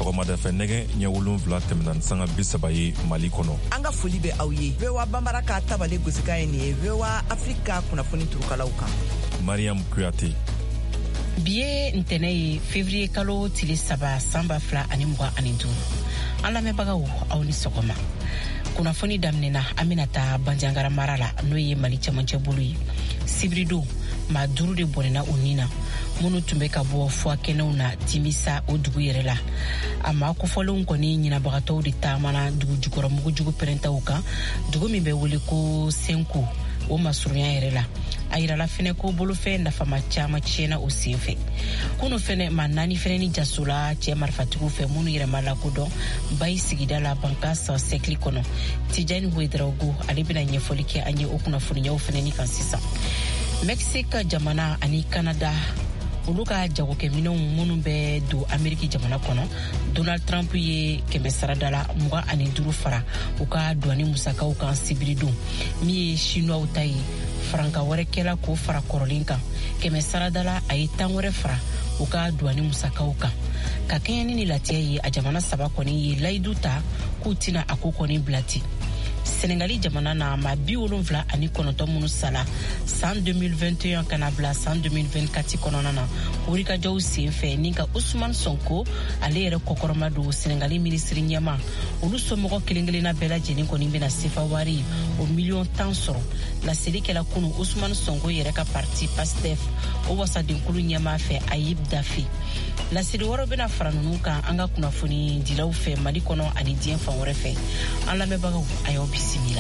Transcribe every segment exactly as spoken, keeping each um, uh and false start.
sɔgɔmada fɛ nɛgɛ ɲɛ wolonfila tɛmɛna sanga bi saba ye Mali kɔnɔ. An ka foli bɛ aw ye. V O A Banbara ka tabale gosika ye nin ye V O A Afrika kunnafoni turukalaw kan. Mariam Kuyate. Bi ye ntɛnɛ ye février kalo tile saba san ba fila ani mugan ani duuru. An lamɛnbagaw aw ni sɔgɔma. Kunnafoni daminɛna an bɛna taa Bandiagara mara la n'o ye Mali cɛmancɛ bolo ye. Sibirido maa duuru de bɔnɛna o nin na minnu tun bɛ ka bɔ fuwakɛnɛw na Timisa o dugu yɛrɛ la. A maa kofɔlenw kɔni ɲinabagatɔw de taamana dugu jukɔrɔ mugujugu pɛrɛntaw kan dugu min bɛ wele ko Senku o masurunya yɛrɛ la. A yirala fɛnɛ ko bolofɛn nafama caman tiɲɛna o senfɛ. Kunu fɛnɛ maa naani fɛnɛ ni jasola cɛ marifatigiw fɛ minnu yɛrɛma lakodɔn Bayi sigida la Bankas sɛkili kɔnɔ. Tijani Wedraogo ale bɛna ɲɛfɔli kɛ an ye o kunnafoniyaw fɛnɛ ni kan sisan. Mexique jamana ani Canada olu ka jagokɛminɛw minnu bɛ don Ameriki jamana kɔnɔ Donald Trump ye kɛmɛ sarada la mugan ani duuru fara u ka douane musakaw kan sibirido min ye chinois ta ye faranka wɛrɛ kɛla k'o fara kɔrɔlen kan kɛmɛ sarada la a ye tan wɛrɛ fara u ka douane musakaw kan ka kɛɲɛni ni latiya ye a jamana saba kɔni ye layidu ta k'u tina a ko kɔni bilati. Senegali jamana na ma bi wolonfila ani kɔnɔntɔn minnu sala san deux mille vingt et un kana bila san deux mille vingt-quatre kɔnɔna na wulikajɔw senfɛ ni ka Ousmane Sonko ale yɛrɛ kɔkɔrɔma don Senegali minisiri ɲɛma olu somɔgɔ kelen kelenna bɛɛ lajɛlen kɔni bɛna sefa wari o miliyɔn tan sɔrɔ. Laseli kɛla kunu Ousmane Sonko yɛrɛ ka parti PASTEF o wasadenkulu ɲɛma fɛ Ayib Daffé. Laseli wɔrɔ bɛna fara ninnu kan an ka kunnafoni dilaw fɛ Mali kɔnɔ ani diɲɛ fan wɛrɛ fɛ. An lamɛnbagaw a y'aw bisimila.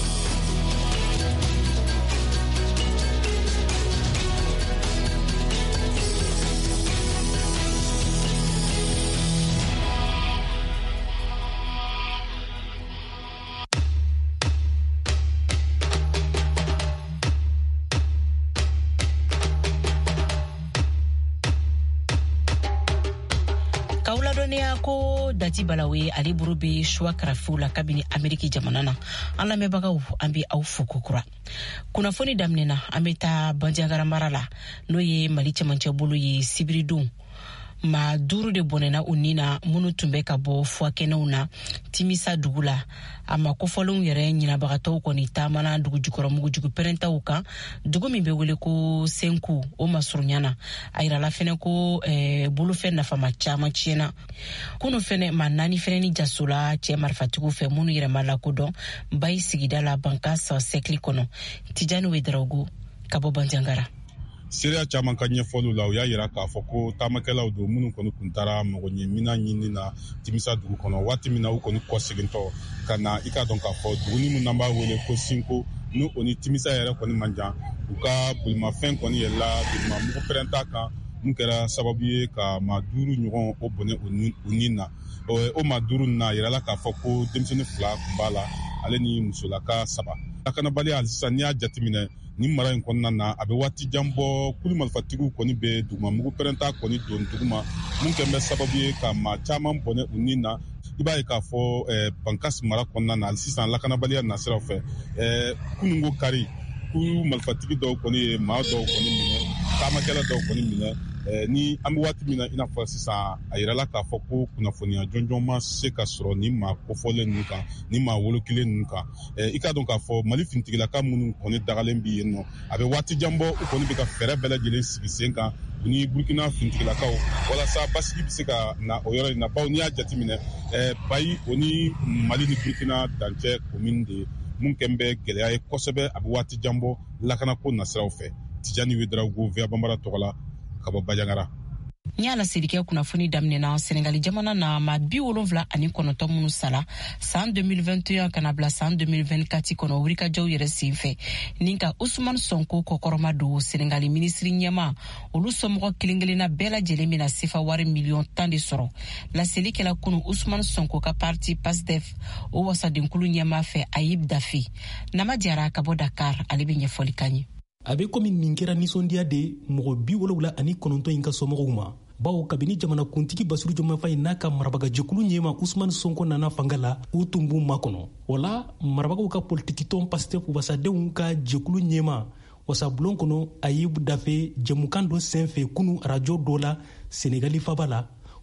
Ko Dati Balawe ale buru be choix karafu la kabini Ameriki jamana na an lamɛnbagaw an bɛ aw fo kokura. Kunnafoni daminɛna an bɛ taa Bandiagara mara la n'o ye Mali cɛmancɛ bolo ye sibirido maa duuru de bɔnɛna u nin na minnu tun bɛ ka bɔ fuwakɛnɛw na Timisa dugu la. A ma kofɔlenw yɛrɛ ɲinabagatɔw kɔni taamana dugu jukɔrɔ mugujugu pɛrɛntaw kan dugu min bɛ wele ko Senku o masurunya na. A yirala fɛnɛ ko eh, bolofɛn nafama caman tiɲɛna. Kunu fɛnɛ maa naani fɛnɛ ni jasola cɛ marifatigiw fɛ minnu yɛrɛma lakodɔn Bayi sigida la Bankas sɛkili kɔnɔ. Tijani Wedraogo ka bɔ Bandiagara. Seereya caman ka ɲɛfɔliw la u y'a yira k'a fɔ ko taamakɛlaw don minnu kɔni kun taara mɔgɔɲɛmina ɲini na Timisa dugu kɔnɔ waati min na u kɔni kɔsegintɔ ka na i k'a dɔn k'a fɔ duguni min n'an b'a wele ko Sinko n'u o ni Timisa yɛrɛ kɔni man jan u ka bolimafɛn kɔni yɛlɛla duguma mugu pɛrɛnta kan mun kɛra sababu ye ka maa duuru ɲɔgɔn o bɔnɛ u nin na o maa duuru na yirala k'a fɔ ko denmisɛnnin fila kun b'a la ale ni musolaka saba. Lakanabaliya hali sisan n'i y'a jateminɛ ni mara in kɔnɔna na a bɛ waati jan bɔ kulu marifatigiw kɔni bɛ duguma mugu pɛrɛnta kɔni don duguma mun kɛn bɛ sababu ye ka maa caman bɔnɛ u nin na. I b'a ye k'a fɔ eh, Bankas mara kɔnɔna na hali sisan lakanabaliya nasiraw fɛ eh, kununko kari kulu marifatigi dɔw kɔni ye maa dɔw kɔni minɛ taamakɛla dɔw kɔni minɛ. Eh, ni an bɛ waati min na i n'a fɔ sisan a yirala k'a fɔ ko kunnafoniya jɔnjɔn ma se ka sɔrɔ ni maa kofɔlen ninnu kan ni maa wolokilen ninnu kan. Eh, I k'a dɔn k'a fɔ Mali finitigilaka minnu kɔni dagalen bɛ yen nɔ a bɛ waati jan bɔ u kɔni bɛ ka fɛɛrɛ bɛɛ lajɛlen sigi sen kan u ni Burukina finitigilakaw walasa basigi bɛ se ka na o yɔrɔ in na bawo n'i y'a jateminɛ eh, Bayi o ni Mali ni Burukina dancɛ commune de mun kɛn bɛ gɛlɛya ye kosɛbɛ a bɛ waati jan bɔ lakanako nasiraw fɛ. Tijani Wedraogo V O A Banbara tɔgɔ la ka bɔ Bandiagara. N y'a laseli kɛ kunnafoni daminɛna Senegali jamana na ma bi wolonfila ani kɔnɔntɔn minnu sala san deux mille vingt et un kana bila san deux mille vingt-quatre kɔnɔ wulikajɔw yɛrɛ senfɛ ni ka Ousmane Sonko kɔkɔrɔma don Senegali minisiri ɲɛma olu somɔgɔ kelen kelenna bɛɛ lajɛlen bɛna sefa wari miliyɔn tan de sɔrɔ. Laseli kɛla kunu Ousmane Sonko ka parti PASTEF o wasadenkulu ɲɛma fɛ Ayib Daffé. Nama Diarra ka bɔ Dakar ale bɛ ɲɛfɔli kan ye. A bɛ komi nin kɛra nisɔndiya de mɔgɔ bi wolowula ani kɔnɔntɔn in ka somɔgɔw ma bawo kabini jamanakuntigi Basiru Jɔnmayi Fayi n'a ka marabagajɛkulu ɲɛma Ousmane Sonko nana fanga la u tun b'u makɔnɔ. O la marabagaw ka politiki tɔn PASTEF wasadenw ka jɛkulu ɲɛma wasabulon kɔnɔ Ayib Daffé jɛmukan dɔ senfɛ kunu arajo dɔ la Senegali faba la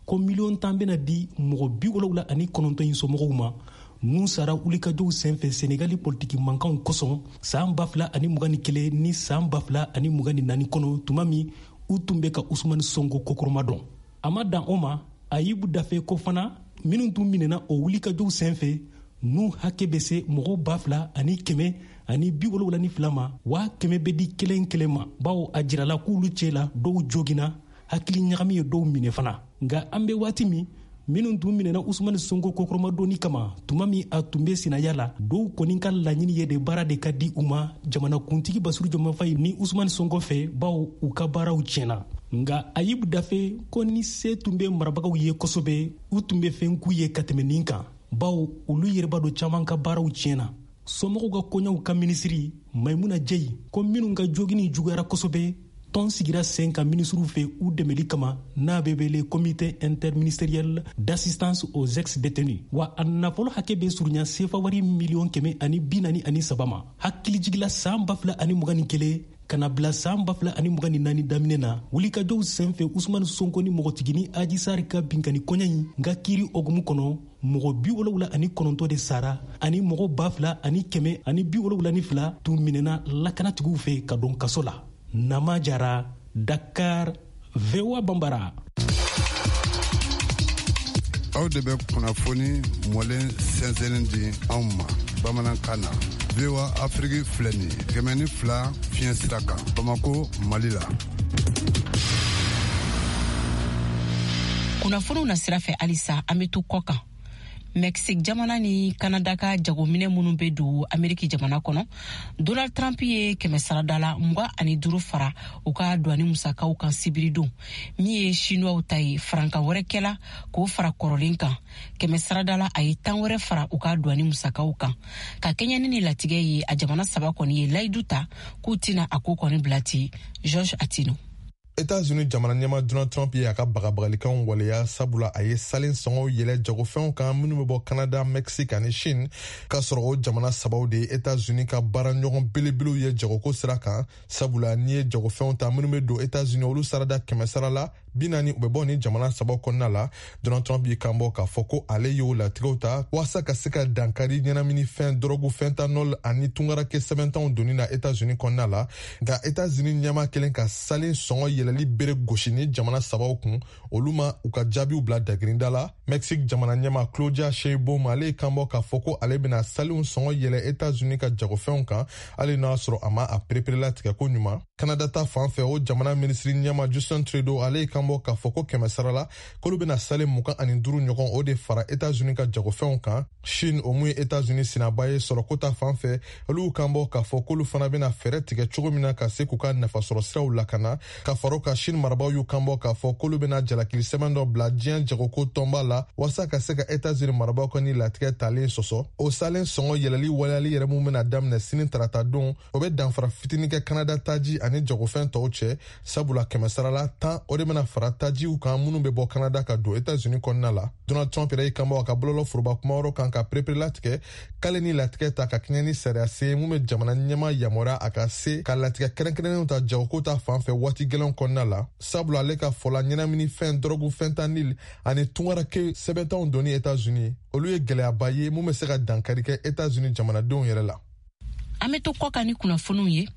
ko miliyɔn tan bena di mɔgɔ bi wolowula ani kɔnɔntɔn yi somɔgɔw ma n'u sara wulikajɔw senfɛ senegali politiki mankanw kosɔn saan ba fila ani mugan ni kelen ni saan ba fila ani mugan ni naani kɔnɔ tuma min u tun bɛ ka usumani sonko kokoroma dɔn a ma dan o ma ayibu dafe ko fana minnu tun minɛna o wulikajɔw senfɛ n'u hakɛ bɛ se mɔgɔw ba fila ani kɛmɛ ani bi wolowula ni fila ma waa kɛmɛ bɛ di kelen kelen ma bawo a jirala k'olu cɛ la dɔw jogina hakili ɲagami ye dɔw minɛ fana nka an bɛ waati min minnu tun minɛna usumani sonko kokoromadonni kama tuma min a tun bɛ sinaya la dɔw kɔni ka laɲini ye de baara de ka di u ma jamanakuntigi basiru jɔnma fayi ni usumani sonko fɛ bawo u ka baaraw tiɲɛna nga ayibu dafe ko ni se tun bɛ marabagaw ye kosɛbɛ u tun bɛ fɛn k'u ye ka tɛmɛ nin kan bawo olu yɛrɛba dɔ caman ka baaraw tiɲɛna somɔgɔw ka koɲɛw ka minisiri maimuna jeyi ko minnu ka jogini juguyara kosɛbɛ tɔn sigira sen ka minisiriw fɛ u dɛmɛli kama n'a bɛ wele comité interministériel d'assistance aux ex-détenus wa a nafolo hakɛ bɛ surunya sefa wari miliyɔn kɛmɛ ani bi naani ani saba ma hakilijigila saan ba fila ani mugan ni kelen kana bila saan ba fila ani mugan ni naani daminɛ na wulikajɔw senfɛ usumani sonko ni mɔgɔtigini aji sari ka binkani kɔɲɛ yi nka kiiri ogumu kɔnɔ mɔgɔ bi wolowula ani kɔnɔntɔn de sara ani mɔgɔ ba fila ani kɛmɛ ani bi wolowula ni fila tun minɛna lakanatigiw fɛ ka don kaso la Nama Jara, Dakar, V O A Bambara. Aw de bɛ kunnafoni mɔlen sɛnsɛnnin di anw ma bamanankan na. V O A Afrique filɛ nin ye kɛmɛ ni fila fiɲɛ sira kan Bamako, Mali la. Kunnafoniw na sira fɛ halisa an bɛ to kɔ kan. Mexique jamana ni Canada ka jagominɛ minnu bɛ don Ameriki jamana kɔnɔ Donald Trump ye kɛmɛ sarada la mugan ani duuru fara u ka douane musakaw kan sibiridon min ye chinois ta ye farankan wɛrɛ kɛla k'o fara kɔrɔlen kan kɛmɛ sarada la a ye tan wɛrɛ fara u ka douane musakaw kan ka kɛɲɛni ni latigɛ ye a jamana saba kɔni ye layidu ta k'u tɛna a ko kɔni bila ten George Atino. États-Unis jamana ɲɛma Donald Trump ye a ka bagabagalikanw waleya sabula a ye salen sɔngɔw yɛlɛ jagofɛnw kan minnu bɛ bɔ Canada, Mexique ani Chine k'a sɔrɔ o jamana sabaw de ye États-Unis ka baaraɲɔgɔn belebelew ye jagoko sira kan sabula n'i ye jagofɛnw ta minnu bɛ don États-Unis olu sarada kɛmɛ sara la bi naani u bɛ bɔ ni jamana sabaw kɔnɔna la Donald Trump ye kanbɔ k'a fɔ ko ale y'o latigɛw ta walasa ka se ka dankari ɲɛnaminifɛn dɔrɔgu fentanyl ani tungarakɛ sɛbɛntanw donni na États-Unis kɔnɔna la nka États-Unis ɲɛma kelen ka salen sɔngɔ yɛlɛli bere gosi ni jamana sabaw kun olu ma u ka jaabiw bila dagirinda la Mexique jamana ɲɛma Claudia Sheinbaum ale ye kanbɔ k'a fɔ ko ale bɛna salenw sɔngɔ yɛlɛ États-Unis ka jagofɛnw kan hali n'a sɔrɔ a ma a pereperela tigɛ ko ɲuman Canada ta fan fɛ o jamana minisiri ɲɛma Justin Trudeau ale ye kanbɔ k'a fɔ ko kɛmɛ sara la k'olu bɛna salen mugan ani duuru ɲɔgɔn o de fara États-Unis ka jagofɛnw kan Chine o mun ye États-Unis sinaba ye sɔrɔko ta fan fɛ olu kanbɔ k'a fɔ k'olu fana bɛna fɛɛrɛ tigɛ cogo min na ka se k'u ka nafasɔrɔ siraw lakana ka faro ka Chine marabaw y'u kanbɔ k'a fɔ k'olu bɛna jalakili sɛbɛn dɔ bila diɲɛ jagoko tɔnba la walasa ka se ka États-Unis marabaw ka ni latigɛ talen sɔsɔ o salen sɔngɔ yɛlɛli waleyali yɛrɛ mun bɛna daminɛ sini tarata don o bɛ danfara fitinin kɛ Canada taji ani jagofɛn tɔw cɛ sabula kɛmɛ sara la tan o de bɛna fara tajiw kan minnu bɛ bɔ Canada ka don États-Unis kɔnɔna la Donald Trump yɛrɛ y'i kanbɔ a ka bololɔ foroba kuma wɛrɛw kan ka perepere latigɛ k'ale ni latigɛ ta ka kɛɲɛ ni sariya se mun bɛ jamana ɲɛma yamaruya a ka se ka latigɛ kɛrɛnkɛrɛnnenw ta jagoko ta fan fɛ waati gɛlɛnw kɔnɔna la sabula ale ka fɔla ɲɛnaminifɛn dɔrɔgu fentanyl ani tungarakɛ sɛbɛntanw donni États-Unis olu ye gɛlɛyaba ye mun bɛ se ka dankari kɛ États-Unis jamanadenw yɛrɛ la. An bɛ to kɔ kan ni kunnafoniw ye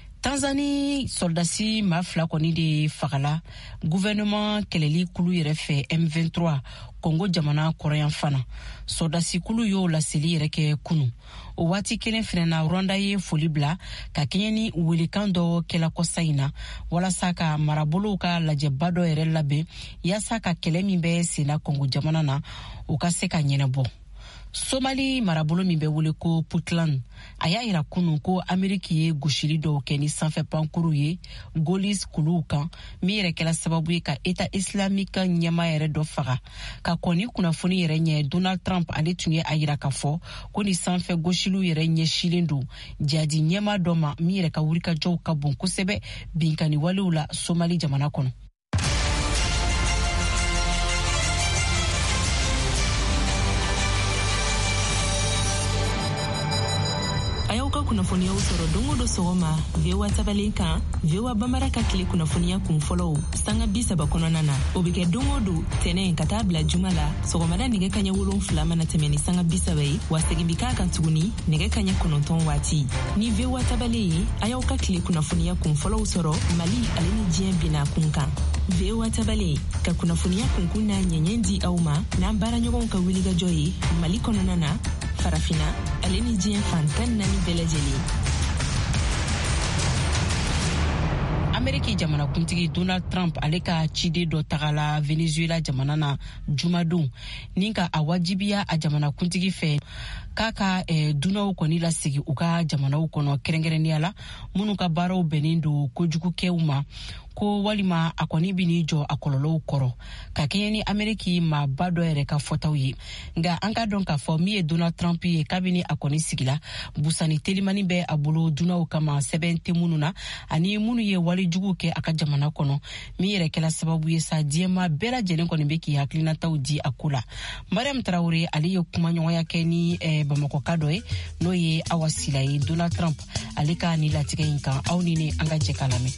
Tanzanie soldasi ma fila kɔni de fagala gouvernement kɛlɛli kulu yɛrɛ fɛ M vingt-trois Congo jamana kɔrɔyan fana soldasi kulu y'o laseli yɛrɛ kɛ kunu o waati kelen fɛnɛ na Rwanda ye foli bila ka kɛɲɛ ni welekan dɔ kɛla kɔsa in na walasa ka marabolow ka lajɛba dɔ yɛrɛ labɛn yaasa ka kɛlɛ min bɛ senna Congo jamana na o ka se ka ɲɛnɛbɔ. Somali marabolo min bɛ wele ko Puntland a y'a yira kunun ko Ameriki ye gosili dɔw kɛ ni sanfɛ pankuru ye Golis kuluw kan min yɛrɛ kɛla sababu ye ka État islamique ɲɛma yɛrɛ dɔ faga ka kɔni kunnafoni yɛrɛ ɲɛ Donald Trump ale tun ye a yira ka fɔ ko ni sanfɛ gosiliw yɛrɛ ɲɛsilen don jadi ɲɛma dɔ ma min yɛrɛ ka wulikajɔw ka bon kosɛbɛ binkani walew la Somali jamana kɔnɔ. kunnafoniyaw sɔrɔ dongo do sɔgɔma V O A tabalen kan V O A Bambara ka tile kunnafoniya kun fɔlɔw sanga bi saba kɔnɔna na o bɛ kɛ dongo do tɛnɛ ka taa bila juma la sɔgɔmada nɛgɛ kaɲɛ wolonfila mana tɛmɛ ni sanga bi saba ye wa segin bi k'a kan tuguni nɛgɛ kaɲɛ kɔnɔntɔn waati ni V O A tabalen ye a y'aw ka tile kunnafoniya kun fɔlɔw sɔrɔ Mali ale ni diɲɛ bina kun kan V O A tabalen ka kunnafoniya kunkun n'a ɲɛɲɛ di aw ma n'an baaraɲɔgɔnw ka wulikajɔ ye Mali kɔnɔna na farafina ale ni diɲɛ fantan naani bɛɛ lajɛlen. Ameriki jamanakuntigi Donald Trump ale ka ciden dɔ tagala Venezuela jamana na jumadon ni ka a wajibiya a jamanakuntigi fɛ k'a ka eh, dunaw kɔni lasigi u ka jamanaw kɔnɔ kɛrɛnkɛrɛnnenya la minnu ka baaraw bɛnnen don kojugukɛw ma ko walima a kɔni bi n'i jɔ a kɔlɔlɔw kɔrɔ ka kɛɲɛ ni Ameriki maaba dɔ yɛrɛ ka fɔtaw ye nka an ka dɔn k'a fɔ min ye Donald Trump ye kabini a kɔni sigila busani telimani bɛ a bolo dunaw kama sɛbɛn tɛ minnu na ani minnu ye walijugu kɛ a ka jamana kɔnɔ min yɛrɛ kɛla sababu ye sa diɲɛma bɛɛ lajɛlen kɔni bɛ k'i hakilinataw di a ko la. Mariam Traore ale ye kumaɲɔgɔnya kɛ ni eh, Bamakɔka dɔ ye n'o ye Awa Sila ye. Donald Trump ale ka ni latigɛ in kan aw ni ne an ka jɛ k'a lamɛn.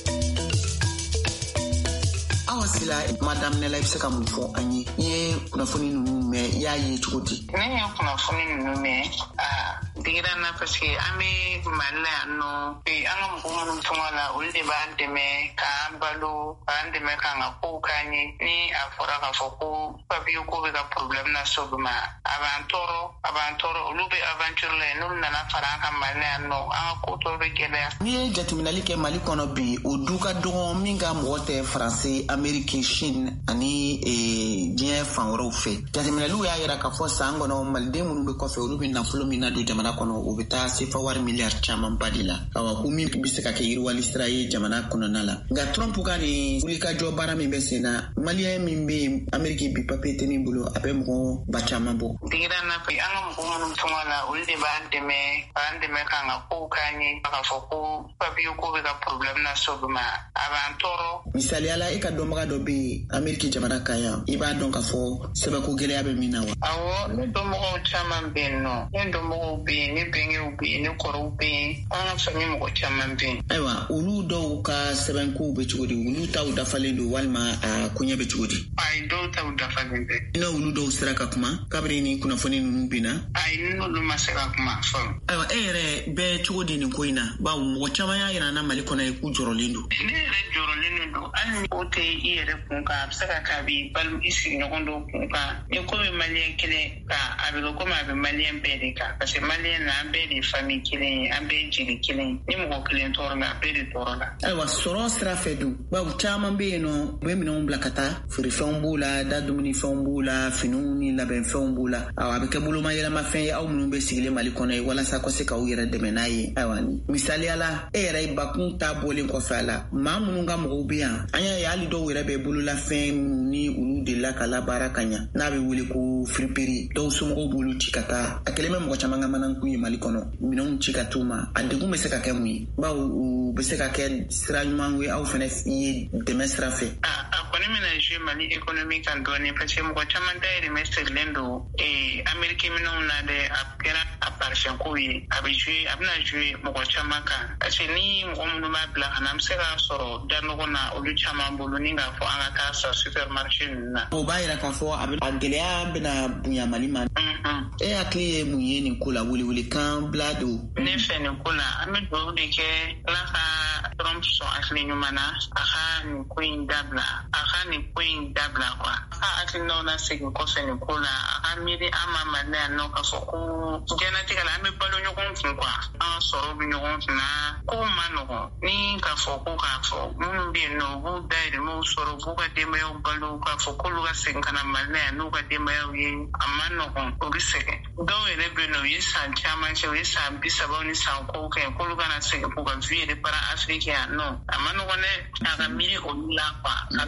Awa Sila, madame Nela, ibse ka mun fɔ an ye ye kunnafoni ninnu mɛn i y'a ye cogo di? Ne ye kunnafoni ninnu mɛn a digira na parce que an bɛ Mali la yan nɔ an ka mɔgɔ minnu tɔgɔ la olu de b'an dɛmɛ k'an balo k'an dɛmɛ k'an ka kow k'an ye ni a fɔra k'a fɔ ko papiye ko bɛ ka problème na s'olu ma a b'an tɔɔrɔ a b'an tɔɔrɔ olu bɛ aventure la yen n'olu nana fara an ka Mali la yan nɔ an ka ko tɔw bɛ gɛlɛya. N'i ye jateminɛli kɛ Mali kɔnɔ bi o du ka dɔgɔ min ka mɔgɔ tɛ Faransi Ameriki, Chine ani diɲɛ fan wɛrɛw fɛ. Jateminɛliw y'a yira k'a fɔ san kɔnɔ maliden minnu bɛ kɔfɛ olu bɛ nafolo min na don jamana kɔnɔ o bɛ taa sefa wari miliyari caman ba de la. Awa ko min bɛ se ka kɛ yiriwali sira ye jamana kɔnɔna la. Nka Trump ka nin wulikajɔ baara min bɛ sen na maliyɛn min bɛ yen Ameriki bi papiye tɛ min bolo a bɛ mɔgɔ ba caman bɔ. Digira na an ka mɔgɔ minnu tɔgɔ la olu de b'an dɛmɛ k'an dɛmɛ k'an ka kow k'an ye k'a fɔ ko papiye ko bɛ ka problème na s'olu ma a b'an tɔɔrɔ. Misaliyala e ka dɔnbaga dɔ bɛ yen Ameriki jamana kan yan i b'a dɔn k'a fɔ sɛbɛnko gɛlɛya bɛ min na wa? Awɔ ne dɔnbagaw caman bɛ yen nɔ ne dɔnbagaw bɛ yen ne bɛnkɛw bɛ yen ne kɔrɔw bɛ yen an ka fami mɔgɔ caman bɛ yen. Ayiwa olu dɔw ka sɛbɛnkow bɛ cogo di olu taw dafalen don walima a koɲɛ bɛ cogo di? Ayi dɔw taw dafalen bɛ. N'o olu dɔw sera ka kuma kabini ni kunnafoni ninnu binna? Ayi n'olu ma se ka kuma fɔlɔ. Ayiwa e yɛrɛ bɛ cogo di nin ko in na bawo mɔgɔ caman y'a yira an na Mali kɔnɔ ye k'u jɔrɔlen don. Ne yɛrɛ jɔrɔlen don hali o tɛ i yɛrɛ kun kan a bɛ se ka kɛ a b'i balimaw i sigiɲɔgɔn dɔw kun kan ni ko bɛ maliyɛn kelen kan a bɛ kɛ komi a bɛ maliyɛn bɛɛ de kan parce que maliyɛn na an bɛɛ de ye famille kelen ye an bɛɛ ye jeli kelen ni mɔgɔ kelen tɔɔrɔ la a bɛɛ de tɔɔrɔ la. Ayiwa sɔrɔ sira fɛ dun bawo caman bɛ yen nɔ u bɛ minɛnw bila ka taa feerefɛnw b'o la da dumunifɛnw b'o la finiw ni labɛnfɛnw b'o la awɔ a bɛ kɛ bolomayɛlɛmafɛn ye aw minnu bɛ sigilen Mali kɔnɔ ye walasa ka se k'aw yɛrɛ dɛmɛ n'a ye ayiwa misaliyala e yɛrɛ ye bakun ta bɔlen kɔfɛ a la maa minnu ka mɔgɔw bɛ yan an y'a ye hali dɔw yɛrɛ bɛ bololafɛn ni olu de la ka labaara ka ɲa n'a bɛ wele ko firiperi dɔw somɔgɔw b'olu ci ka taa a kɛlen bɛ mɔgɔ caman ka manankun ye Mali kɔnɔ minɛnw ci ka t'u ma a degun bɛ se ka kɛ mun ye bawo u bɛ se ka kɛ sira ɲuman ye aw fana ye dɛmɛ sira fɛ. a kɔni bɛna jouer Mali économie kan dɔɔni parce que mɔgɔ caman dayirimɛ sirilen don Ameriki minɛnw na dɛ a kɛra a parisiɛnkow ye a bɛ jouer a bɛna jouer mɔgɔ caman kan parce que ni mɔgɔ minnu b'a bila ka na an bɛ se k'a sɔrɔ da nɔgɔ na olu caman bolo ni k'a fɔ an ka taa sa supermarché ninnu na. O b'a yira k'a fɔ a gɛlɛya bɛna bonya Mali ma. E hakili ye mun ye nin ko la welewelekan bila don? Ne fɛ nin ko la an bɛ dugawu de kɛ Ala ka Trump sɔn hakili ɲuman na a ka nin ko in dabila a ka nin ko in dabila quoi a ka hakilinaw lasegin kɔfɛ nin ko la a ka miiri an ma Mali yan nɔ k'a fɔ ko diɲɛlatigɛ la an bɛ balo ɲɔgɔn kun quoi an ka sɔrɔ bɛ ɲɔgɔn kun na ko ma nɔgɔn ni k'a fɔ ko k'a fɔ minnu bɛ yen nɔ u b'u dayirimɛw sɔrɔ u b'u ka denbayaw balo k'a fɔ k'olu ka segin ka na Mali yan n'u ka denbayaw ye a ma nɔgɔn o bɛ sɛgɛn dɔw yɛrɛ bɛ yen nɔ u ye san caman kɛ u ye san bi saba ni san kɔw kɛ k'olu kana segin k'u ka vie yɛrɛ para Afiriki yan nɔ a ma nɔgɔn dɛ a ka miiri olu la quoi ka miiri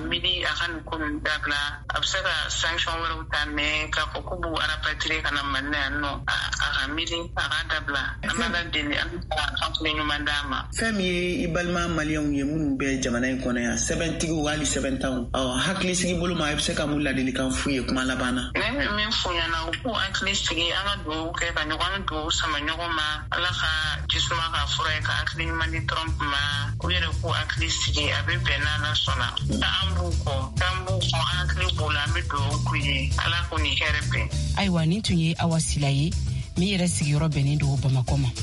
a ka nin ko nin dabila a bɛ se ka sanction wɛrɛw ta mais k'a fɔ ko b'u rapatrier ka na Mali la yan nɔ a ka miiri a ka dabila an b'ala deli an bɛ hakili ɲuman d'a ma. Fɛn min ye i balima maliyɛnw ye minnu bɛ jamana in kɔnɔ yan sɛbɛntigiw hali sɛbɛntanw hakili sigi bolo ma a bɛ se ka mun ladilikan f'u ye kuma laban na. Ne bɛ min f'u ɲɛna u k'u hakili sigi an ka dugawu kɛ ka ɲɔgɔn dugawu sama ɲɔgɔn ma Ala ka jisuma ka fura ye ka hakili ɲuman di Trump ma u yɛrɛ k'u hakili sigi a bɛ bɛn n'Ala sɔnna an b'u kɔ k'an b'u kɔ an hakili b'u la an bɛ dugawu k'u ye Ala k'u ni hɛrɛ bɛn. Ayiwa nin tun ye Awa Sila ye min yɛrɛ sigiyɔrɔ bɛnnen don Bamakɔ ma.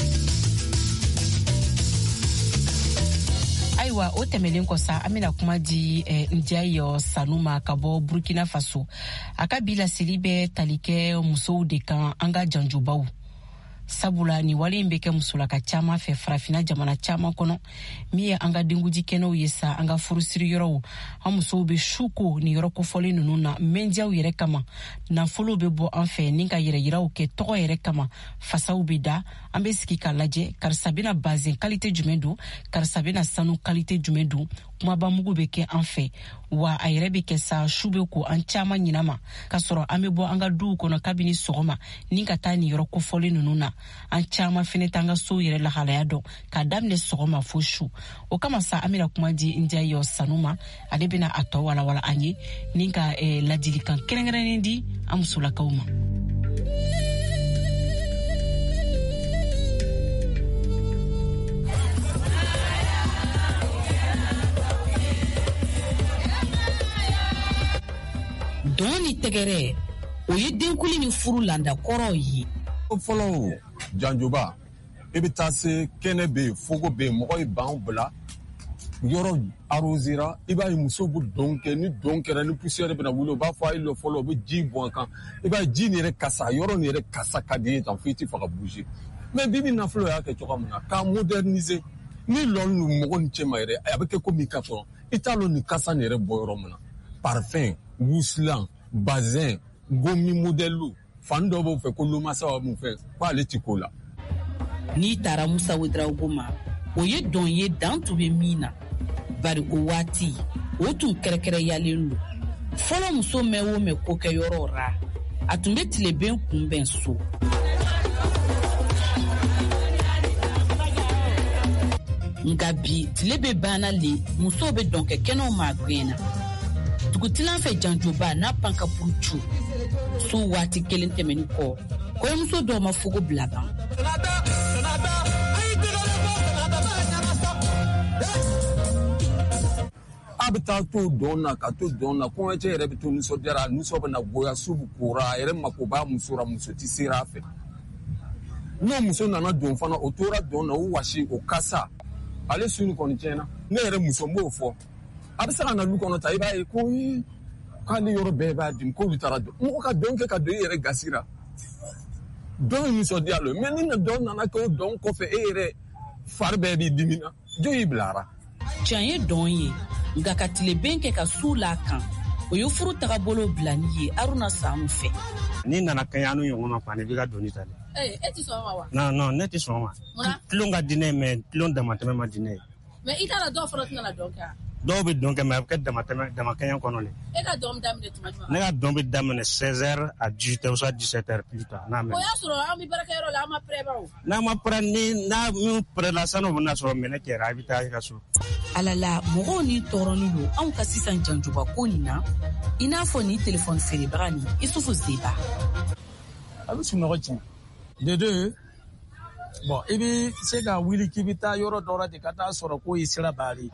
Ayiwa o tɛmɛlen kɔ sa an bɛna kuma di eh, Ndiaye Sanu ma ka bɔ Burkina Faso a ka bi laseli bɛ tali kɛ musow de kan an ka janjubaw sabula ni wale in bɛ kɛ musolaka caman fɛ farafina jamana caman kɔnɔ min ye an ka denkuji kɛnɛw ye sa an ka furusiri yɔrɔw an musow bɛ su ko ni yɔrɔ kofɔlen ninnu na mɛndiyaw yɛrɛ kama nafolow bɛ bɔ an fɛ ni ka yɛrɛyiraw kɛ tɔgɔ yɛrɛ kama fasaw bɛ da an bɛ sigi ka lajɛ karisa bɛna bazin kalite jumɛn don karisa bɛna sanu kalite jumɛn don kumaba mugu bɛ kɛ an fɛ wa a yɛrɛ bɛ kɛ sa su bɛ ko an caman ɲinama ka sɔrɔ an bɛ bɔ an ka duw kɔnɔ kabini sɔgɔma ni ka taa ni yɔrɔ kofɔlen ninnu na an caman fɛnɛ t'an ka sow yɛrɛ lahalaya dɔn k'a daminɛ sɔgɔma fo su o kama sa an bɛna kuma di Ndiaye Sanu ma ale bɛna a tɔ walawala an ye ni ka eh, ladilikan kɛrɛnkɛrɛnnen di an musolakaw ma. Dɔn ni tɛgɛrɛ o ye denkuli ni furu landa kɔrɔ ye. Fɔlɔ janjoba i bɛ taa se kɛnɛ bɛ yen fogo bɛ yen mɔgɔ ye ban bila yɔrɔ arrosera i b'a ye muso bɛ dɔn kɛ ni dɔn kɛra ni poussière bɛna wuli u b'a fɔ a ye fɔlɔ u bɛ ji bɔn kan i b'a ye ji nin yɛrɛ kasa yɔrɔ nin yɛrɛ kasa ka di ye tan fo i tɛ fɛ ka bouger mais bibi nafolo y'a kɛ cogoya min na k'a moderniser ni lɔn ni mɔgɔ ni cɛ ma yɛrɛ a bɛ kɛ komi i ka sɔrɔ i t'a lɔn ni kasa nin yɛrɛ bɔ yɔrɔ min na parfum wusulan bazin gomi modèle fan dɔ b'o fɛ ko lomasa b'a mun fɛ ko ale ti ko la. N'i taara Musa Ouedraogo ma o ye dɔn ye dan tun bɛ min na bari o waati o tun kɛrɛkɛrɛyalen don fɔlɔ muso mɛn o mɛn ko kɛ yɔrɔ ra a tun bɛ tileben kunbɛn so. Nka bi tile bɛ banna le musow bɛ dɔn kɛ kɛnɛw ma gɛnna dugutilan fɛ janjoba n'a pan ka purucu so waati kelen tɛmɛni kɔ kɔɲɔmuso dɔw ma fogo bila ban. A bɛ taa to dɔn na ka to dɔn na kɔɲɔcɛ yɛrɛ bɛ to nisɔndiyara nisɔn bɛ na goya su bɛ kora a yɛrɛ mako b'a muso la muso tɛ sera a fɛ n'o muso nana don fana o tora dɔn na o wasi o kasa ale suni kɔni tiɲɛna ne yɛrɛ muso n b'o fɔ a bɛ se ka na du kɔnɔ ta i b'a ye ko k'ale yɔrɔ bɛɛ b'a dim k'olu taara dɔn mɔgɔ ka dɔn kɛ ka don i yɛrɛ gasi la dɔn nisɔndiya lo mais ni na dɔn nana kɛ o dɔn kɔfɛ e yɛrɛ fari bɛɛ b'i dimi na jo y'i bilara. Tiɲɛ ye dɔn ye nka ka tileben kɛ ka su la kan o ye furu tagabolo bila ni ye Aruna Sanu fɛ. Ni nana kɛɲɛ anu ɲɔgɔn ma kɔni i bɛ ka doni ta dɛ. Ee e tɛ sɔn ma wa. non non ne tɛ sɔn ma. Munna. Tulon ka di ne ye mais tulon damatɛmɛ ma di ne ye. mais i t'a la dɔw fɔlɔ tɛna na dɔn kɛ. Dɔw bɛ dɔn kɛ mais a bɛ kɛ damatɛmɛ damakɛɲɛ kɔnɔ le. E ka dɔn daminɛ tuma jumɛn. Ne ka dɔn bɛ daminɛ seize heures à dix-huit heures soit dix-sept heures plus tard. n'a mɛn. o y'a sɔrɔ an bɛ baarakɛyɔrɔ la an ma prɛ baw. n'a ma prɛ ni n'a min prɛ la sanu bɛ na sɔrɔ minɛ kɛra a bɛ taa i ka so. Alala mɔgɔw ni tɔɔrɔnin don anw ka sisan janjuba ko nin na i n'a fɔ ni téléphone feerebaga ni Isufu Zeba. A bɛ sunɔgɔ tiɲɛ de deux bon i bɛ se ka wuli k'i bɛ taa yɔrɔ dɔ la de ka taa sɔrɔ ko i sera baari.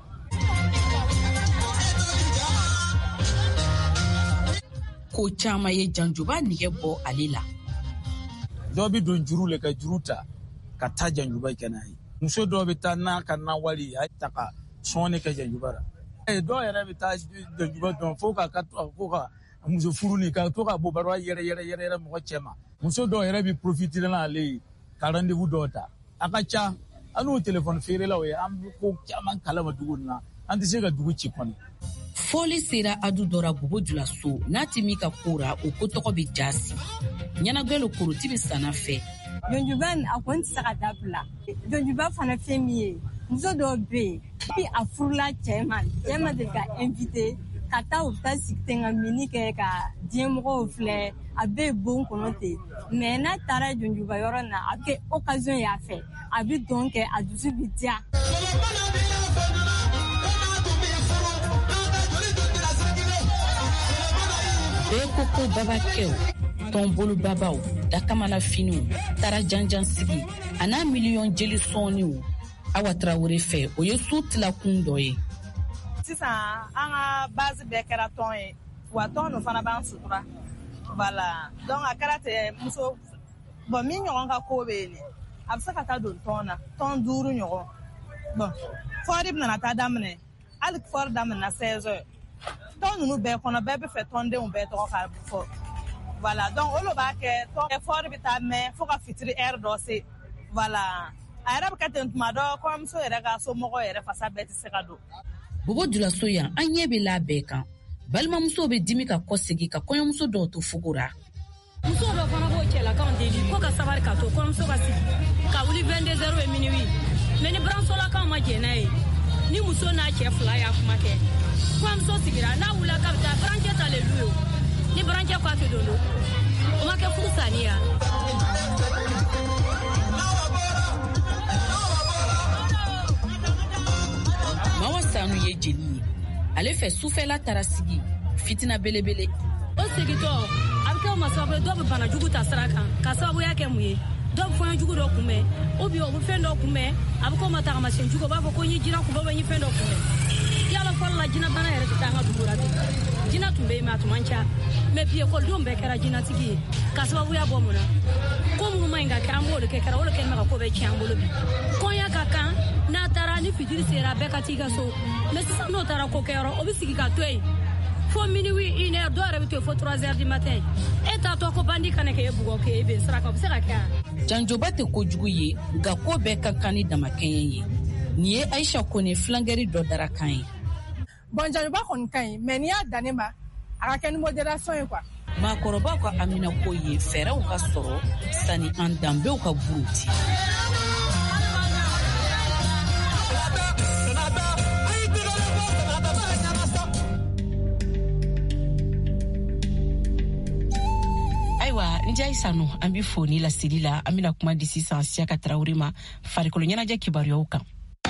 Ko caman ye janjuba nɛgɛ bɔ ale la. Dɔw bɛ don juru le ka juru ta ka taa janjuba kɛ n'a ye muso dɔw bɛ taa n'a ka nawale a ta ka sɔnni kɛ janjuba la. Dɔw yɛrɛ bɛ taa janjuba dɔn fo ka fo ka muso furu ni ka to ka bɔ baro yɛrɛ yɛrɛ yɛrɛ yɛrɛ mɔgɔ cɛ ma muso dɔw yɛrɛ bɛ profiter n'ale ye ka rendez-vous dɔw ta a ka ca an n'o téléphone feerelaw ye an bɛ ko caman kalama dugu in na an tɛ se ka dugu ci kɔni. Fɔli sera Adu Dɔra Bobo Julaso n'a ti min ka kora o ko tɔgɔ bɛ jasi ɲɛnagɛlo koroti bɛ sanna fɛ. Jɔnjuba a kɔni tɛ se ka dabila jɔnjuba fana fɛn min ye muso dɔw bɛ yen bi a furula cɛ ma cɛ ma deli ka invité ka taa u bɛ taa sigi ten ka mini kɛ ka diɲɛmɔgɔw filɛ a bɛɛ ye bon kɔnɔ ten mais n'a taara Jonjuba yɔrɔ na a bɛ kɛ occasion y'a fɛ a bɛ dɔn kɛ a dusu bɛ diya. bɛɛ ko ko babakɛw tɔnbolo babaw dakamana finiw tara janjan sigi a n'a miliyɔn jeli sɔɔniw Awa Traoré fɛ o ye su tilakun dɔ ye. Sisan an ka base bɛɛ kɛra tɔn ye wa tɔn no fana b'an sutura voilà donc a kɛra tɛ muso bon min ɲɔgɔn ka ko bɛ yen a bɛ se ka taa don tɔn na tɔn duuru ɲɔgɔn bon fɔri bɛna taa daminɛ hali fɔri daminɛ seize heures tɔn ninnu bɛɛ kɔnɔ bɛɛ bɛ fɛ tɔndenw bɛɛ tɔgɔ ka fɔ voilà donc olu b'a kɛ tɔn fɔri bɛ taa mɛn fo ka fitiri heure dɔ se voilà a yɛrɛ bɛ kɛ ten tuma dɔ kɔɲɔmuso yɛrɛ ka somɔgɔw yɛrɛ fasa bɛɛ tɛ se ka don. Bobo Dulaso yan an ɲɛ bɛ la bɛɛ kan balimamuso bɛ dimi ka kɔsegi ka kɔɲɔmuso dɔw to fugura. Muso dɔ fana b'o cɛlakaw deli ko ka sabari ka to kɔɲɔmuso ka sigi ka wuli vingt-deux heures et minuit mais ni buramusolakaw ma jɛn n'a ye ni muso n'a cɛ fila y'a kuma kɛ kɔɲɔmuso sigira n'a wulila k'a bɛ taa burancɛ talen lu ye ni burancɛ ko a tɛ don don o ma kɛ furu saniya. Mawa Sanu ye jeli ye ale fɛ sufɛla taara sigi fitina belebele. O segitɔ a bɛ kɛ o ma sababu dɔw bɛ bana jugu ta sira kan ka sababuya kɛ mun ye dɔw bɛ fɔɲɔ jugu dɔ kunbɛn ou bien o bɛ fɛn dɔ kunbɛn a bɛ kɛ o ma tagamasɛn jugu o b'a fɔ ko n ye jinɛ kunbɛn ou bien n ye fɛn dɔ kunbɛn yala fɔlɔ la jinɛ bana yɛrɛ tɛ taa an ka dugu la ten jinɛ tun bɛ yen mais a tun man ca mais bi ekɔlidenw bɛɛ kɛra jinɛtigi ye ka sababuya bɔ mun na ko minnu ma ɲi ka kɛ an b'o de kɛ kɛra o de kɛlen bɛ ka ko bɛɛ tiɲɛ an bolo bi kɔɲɔ ka kan n'a taara ni fitiri sera bɛɛ ka t'i ka so mais sisan n'o taara ko kɛyɔrɔ o bɛ sigi ka to yen fo minuit une heure dɔw yɛrɛ bɛ to yen fo trois heures du matin e t'a tɔ ko bandi kana kɛ e bugɔ kɛ e bɛn sira kan o bɛ se ka kɛ a. janjoba tɛ kojugu ye nka ko bɛɛ ka kan ni damakɛɲɛ ye nin ye Aisha Kone filangɛri dɔ dara kan ye. Bon janjoba kɔni ka ɲi mais n'i y'a dan ne ma a ka kɛ ni modération ye quoi. maakɔrɔbaw ka Amina ko ye fɛɛrɛw ka sɔrɔ sani an danbew ka buruti. Ayiwa ni jayi sanu an bɛ foni laseli la an bɛna kuma di sisan Siyaka Traoré ma farikolo ɲɛnajɛ kibaruyaw kan.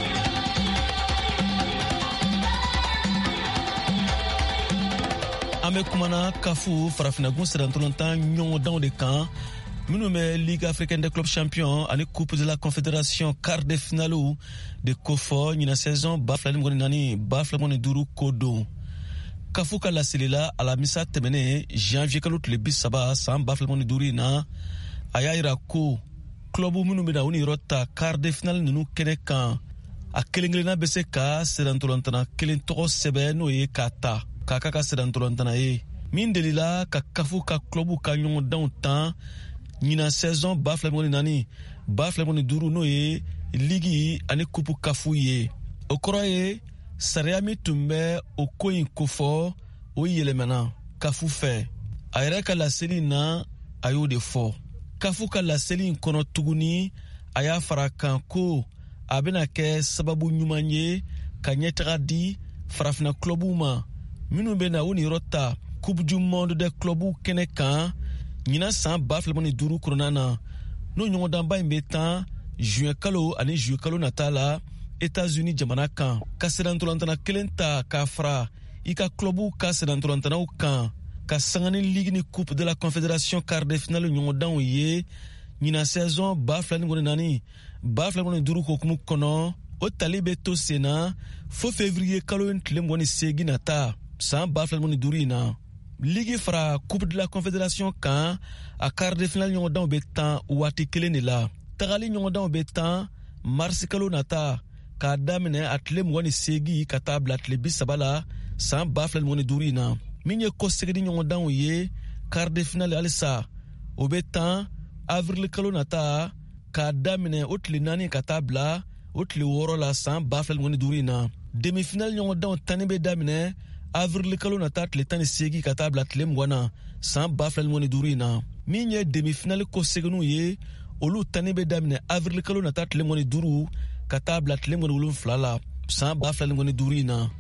An bɛ kumana kafu farafinagun sirantɔlɔntan ɲɔgɔndanw de kan minnu bɛ Ligue africaine des clubs champions ani Coupe de la confédération quart de finale de kofɔ ɲina saison ba fila ni mɔgɔ naani ba fila ni duuru ko don. Kafu ka laseli la alamisa tɛmɛnen janvier kalo tile bi saba san ba fila ni duuru in na a y'a yira ko club minnu bɛna u ni yɔrɔ ta quart de finale ninnu kɛnɛ kan a kelen kelenna bɛ se ka sirantɔlɔntana kelen tɔgɔ sɛbɛn n'o ye k'a ta k'a ka ka sirantɔlɔntana ye min delila ka kafu ka club ka ɲɔgɔndanw tan ɲina saison ba fila ni naani ba fila ni duuru n'o ye ligi ani kupu kafu ye o kɔrɔ ye sariya min tun bɛ o ko in kofɔ o yɛlɛmɛna kafu fɛ a yɛrɛ ka laseli na a y'o de fɔ kafu ka laseli in kɔnɔ tuguni a y'a fara kan ko a bɛna kɛ sababu ɲuman ye ka ɲɛtaga di farafina clubw ma minnu bɛ na u niyɔrɔ ta coupe du monde des clubs kɛnɛ kan ɲina san ba fila ni duuru kɔnɔna na n'o ɲɔgɔndanba in bɛ tan juin kalo ani juillet kalo nata la États-Unis jamana kan ka sirantɔlɔntana kelen ta k'a fara i ka clubw ka sirantɔlɔntanaw kan ka sanga ni ligue ni coupe de la confédération quart de finale ɲɔgɔndanw ye ɲina saison ba fila ni naani ba fila ni duuru hokumu kɔnɔ o tali bɛ to sen na fo février kalo in tile mɔgɔ ni seegin nata san ba fila ni duuru in na ligue fara coupe de la confédération kan a quart de finale ɲɔgɔndanw bɛ tan waati kelen de la tagali ɲɔgɔndanw bɛ tan mars kalo nata k'a daminɛ a tile mɔgɔ ni seegin ka taa bila tile bi saba la san ba fila ni duuru in na min ye kɔsegin ɲɔgɔndanw ye quart de finale halisa o bɛ tan avril kalo nata k'a daminɛ o tile naani ka taa bila o tile wɔɔrɔ la san ba fila ni duuru in na demi finale ɲɔgɔndanw tanni bɛ daminɛ avril kalo nata tile tan ni seegin ka taa bila tile mugan na san ba fila ni duuru in na min ye demi finale kɔseginw ye olu tanni bɛ daminɛ avril kalo nata tile mugan ni duuru ka taa bila tile mugan ni wolonwula la san ba fila ni duuru in na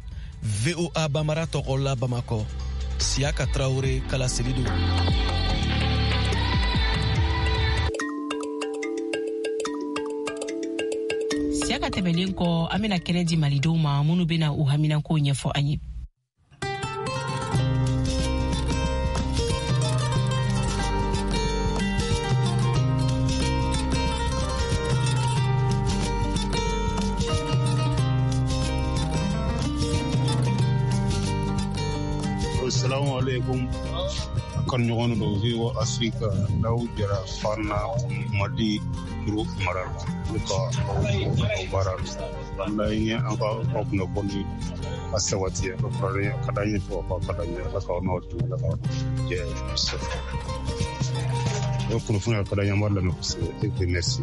V O A Bambara tɔgɔ la Bamakɔ. Siaka Traoré kala selidu. Siaka tɛmɛlen kɔ an bɛna kɛnɛ di malidenw ma minnu bɛna u haminanko ɲɛfɔ an ye. Assalamu alaikum. Kan ɲɔgɔn dɔ V O A Afrika n'aw jɛra Fana Madi Group mara la ne ka o baara la an ye an ka aw kunnafoni a sabati a fara ka da ɲɛ fɔ ka da ɲɛ ala k'aw n'aw dun ala k'aw jɛ kosɛbɛ o kunnafoni ka da ɲɛ an b'a lamɛn kosɛbɛ et puis merci.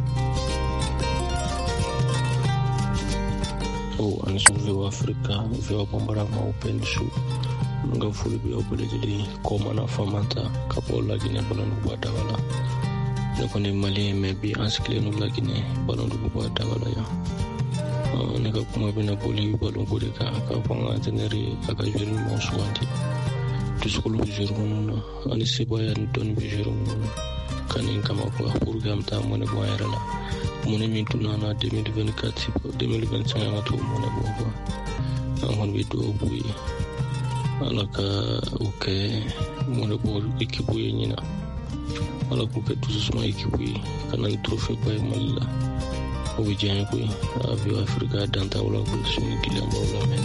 o an su V O A Afrika V O A Bambara ma open show nga fuli bi obelejeli ko mana famanta kapo la Guinée balon bu dawala ne ko ni Mali me bi anskle no la Guinée balon bu dawala ya ne ka kuma bi na boli balon bu de ka ka fanga teneri aka jeri mo suwanti to skulu jeri mo na ani se boya don bi jeri mo kanin kama ko program ta mo ne bo yarala mo ne min tunana deux mille vingt-quatre deux mille vingt-cinq to mo ne bo ko on bi do buyi alaka uke mone bo ekipu yenyina alaka uke tuzuma ekipu kana trophée bay malla obijanye ko V O A Afrika danta wala ko sunu kilamba wala men.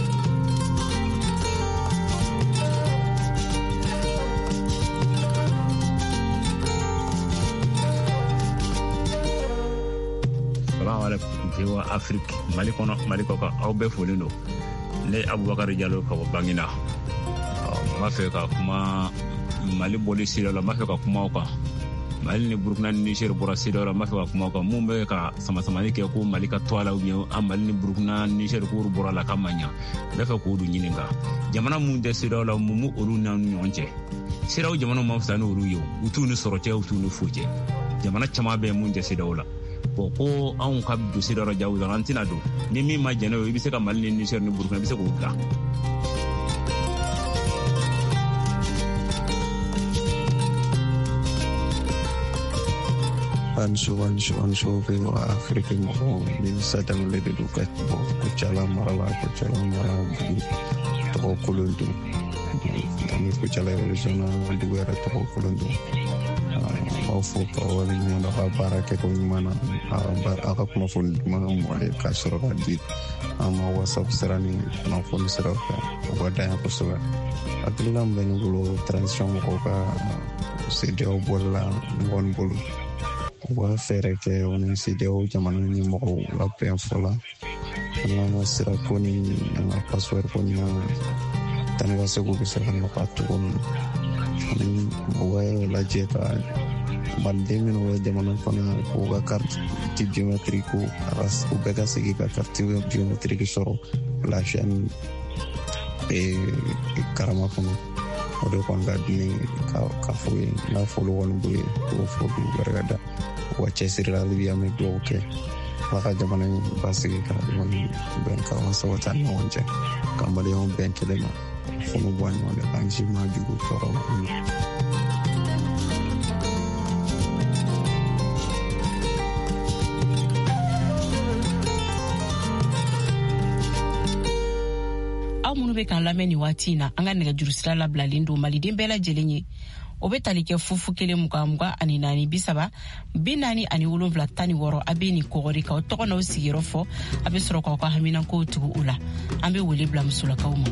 Salaam alaikum V O A Afrika Mali kono Mali ko ka aw be folino ne Abubakar Diallo ka bangina ma fɛ ka kuma Mali boli sira la ma fɛ ka kuma o kan Mali ni Burkina ni Niger bɔra sira la ma fɛ ka kuma o kan mun bɛ ka sama-samani kɛ ko Mali ka to a la ou bien an Mali ni Burkina Niger ko bɔra la ka manya bɛ fɛ k'o dun ɲininka jamana mun tɛ sira la mun mu olu na ɲɔgɔn cɛ siraw jamana ma fisa ni olu ye u t'u ni sɔrɔ cɛ u t'u ni foyi cɛ jamana caman bɛ mun tɛ siraw la bon ko anw ka don sira la jawu an tɛna don ni min ma jɛnɛ o i bɛ se ka Mali ni Niger ni Burkina i bɛ se k'o bila. Anso anso anso V O A Afrika mo ni sadang le dedukat mo ko chala marala ko chala marala to kolundu ni ko chala zona duwera to kolundu au fo pa wali mo na bara ke ko mana bar aka kuma fon mana mo le ka soro ka di ama whatsapp serani na fon sero ka wada ya ko so atilam ben gulo transition ko ka se de o bolla ngon bolu wa fɛɛrɛ kɛ o ni C D A O jamana ɲɛmɔgɔw la bɛn fɔla an ka sira ko ni an ka password ko ni an tani ka segu bɛ se ka nɔgɔya cogo min ani u bɛ lajɛ ka maliden minnu bɛ jamana kɔnɔ k'u ka carte biométrique u bɛɛ ka segin ka carte biométrique sɔrɔ lafiya ni karama kɔnɔ o de kɔni ka di ne ka fɔ ye n'a fɔlu kɔni bolo k'o fɔ k'u barikada wa cɛsiri la hali bi an bɛ dugawu kɛ ala ka jamana in basigi ka kɔni bɛn ka sabati an ni ɲɔgɔn cɛ ka maliyɛnw bɛn kelen ma funu bɔ ɲɔgɔn de k'an si ma jugu tɔɔrɔ ma. aw minnu bɛ k'an lamɛn nin waati in na an ka nɛgɛjuru sira labilalen don maliden bɛɛ lajɛlen ye o bɛ tali kɛ fufu kelen mugan mugan ani naani bi saba bi naani ani wolonwula tan ni wɔɔrɔ a bɛ nin kɔgɔri k'aw tɔgɔ n'aw sigiyɔrɔ fɔ a bɛ sɔrɔ k'aw ka haminankow tugu u la an bɛ wele bila musolakaw ma.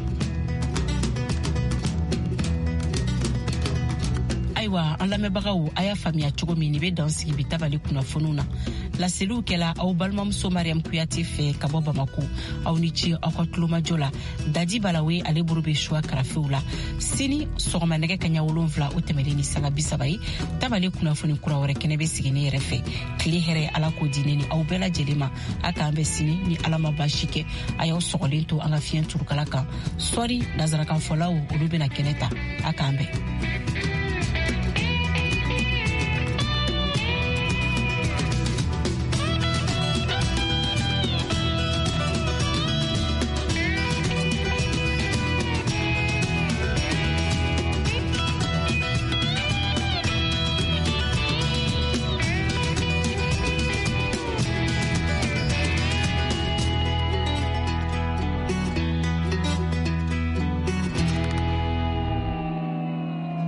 ayiwa an lamɛnbagaw a y'a faamuya cogo min nin bɛ dan sigi bi tabali kunnafoniw na laseliw kɛla aw balimamuso Mariam Kuyate fɛ ka bɔ Bamako aw ni ci aw ka tulomajɔ la Daji Balawe ale bolo bɛ Choix karafew la sini sɔgɔma nɛgɛ kaɲa wolonwula o tɛmɛlen ni sanga bi saba ye tabali kunnafoni kura wɛrɛ kɛnɛ bɛ sigi ne yɛrɛ fɛ tile hɛrɛ ala k'o di ne ni aw bɛɛ lajɛlen ma a k'an bɛ sini ni ala ma baasi kɛ a y'aw sɔgɔlen to an ka fiɲɛ turukala kan sɔri nazarakanfɔlaw olu bɛna kɛnɛ ta a k'an bɛn.